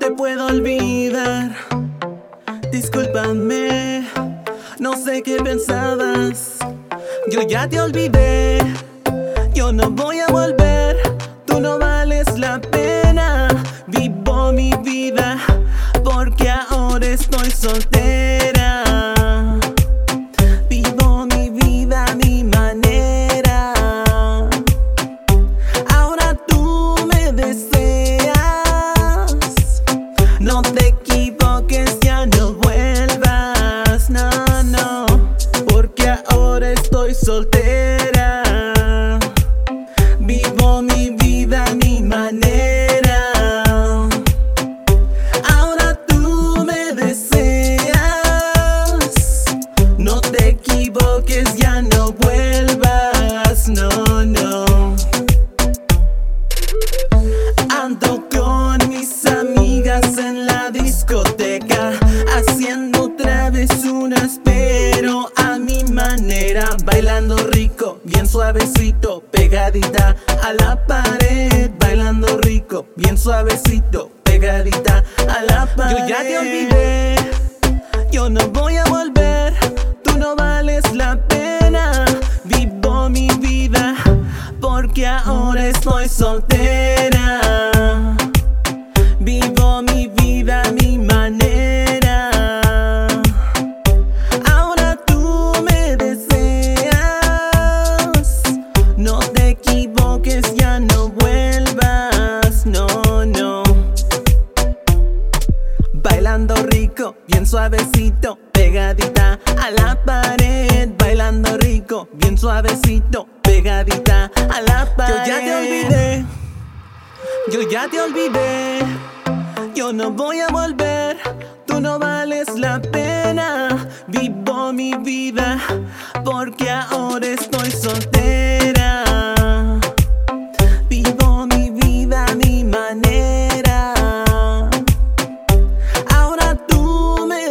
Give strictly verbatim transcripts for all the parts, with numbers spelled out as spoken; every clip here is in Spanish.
te puedo olvidar. Discúlpame, no sé qué pensabas. Yo ya te olvidé, yo no voy a volver. Tú no vales la pena. Vivo mi vida porque ahora estoy soltera. Vivo mi vida a mi manera. Ahora tú me deseas. No te equivoques, ya no vuelvas. No, no, porque ahora estoy soltera. Vivo mi vida a mi manera. Ahora tú me deseas. No te equivoques, ya no vuelvas. No, no. Ando con mis amigas en la discoteca, haciendo travesuras pero a mi manera. Bailando rico, bien suavecito, pegadita a la pared. Bailando rico, bien suavecito, pegadita a la pared. Yo ya te olvidé, yo no voy a volver. Tú no vales la pena. Vivo mi vida porque ahora estoy soltera. Vivo mi vida a mi manera. Ahora tú me deseas. No te equivoques, ya no vuelvas. No, no. Bailando rico, bien suavecito, pegadita a la pared. Bailando rico, bien suavecito, pegadita a la pared. Yo ya te olvidé, yo ya te olvidé. Yo no voy a volver, tú no vales la pena. Vivo mi vida porque ahora estoy soltera. Vivo mi vida a mi manera. Ahora tú me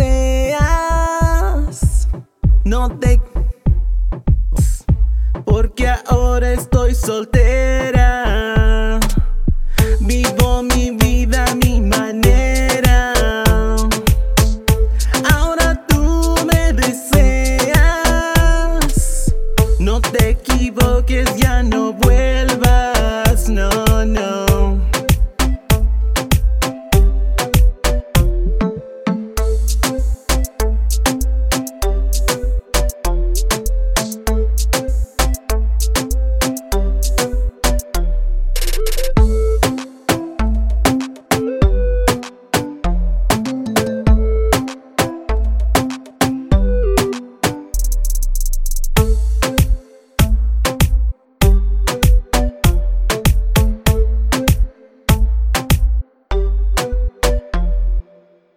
deseas. No te... porque ahora estoy soltera.